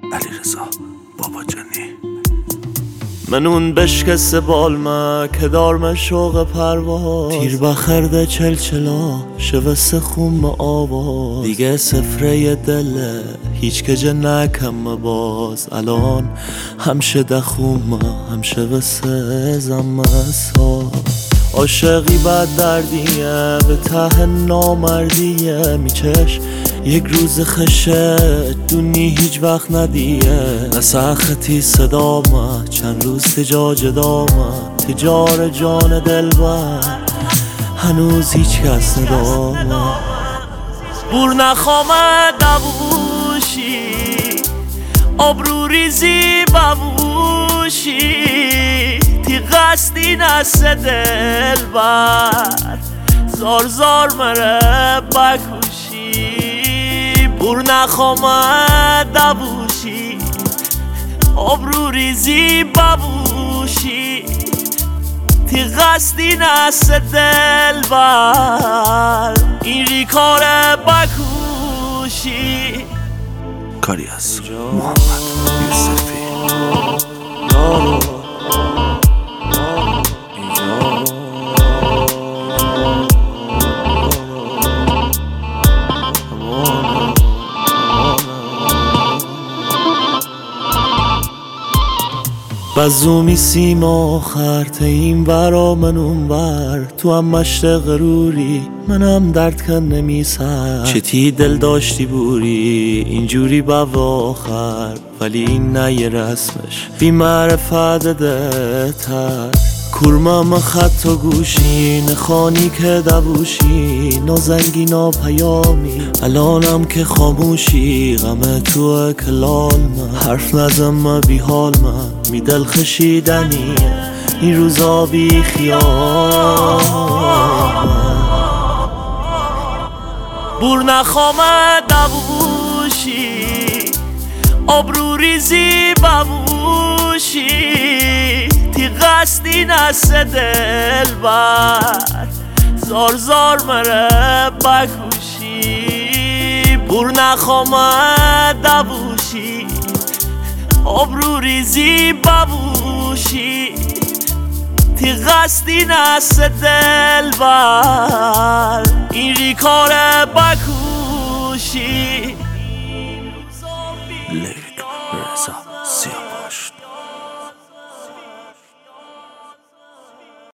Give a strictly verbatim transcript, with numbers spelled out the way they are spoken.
علیرضا باباجانی. من اون بشکست بالمه که دارم شوق پرواز، تیر بخرده چلچلا شوست خوم آواز، دیگه سفره دله هیچ کجه نکم باز، الان همشه دخومه همشه وسه زمسا. عاشقی بد دردیه به ته نامردیه، میچش یک روز خشه دونی هیچ وقت ندیه، نسختی صدامه چند روز تجاج دامه، تجار جان دل بر هنوز هیچ کس ندامه. بور نخوامه دووشی آبرو ریزی ببوشی، تی قصدی نست دل بر زار زار مره بکوشی. بور نخوامه دووشی آبرو ریزی ببوشی، تی قصدی نست دل بر اینجی کار بکوشی. کاری از محمد یوسفی. بزومی سیم آخر تیم برا من اون بر، تو هم مشت غروری منم درد کن نمیسر، چتی دل داشتی بوری اینجوری با آخر، ولی این نه یه رسمش بی معرفت ده تر. کورمم خط و گوشی نخانی که دووشی، نازنگی ناپیامی الانم که خاموشی، غم تو کلال من حرف نزم بی حال من می دل خشیدنی این روزا بی خیال. بور نخوامه دووشی آبرو ریزی ببوشی، تی قصدی نست دل بر زار زار مره بکوشی. بور نخوامه دووشی آبرو ریزی ببوشی، تی قصدی نست دل بر اینجی کار بکوشی.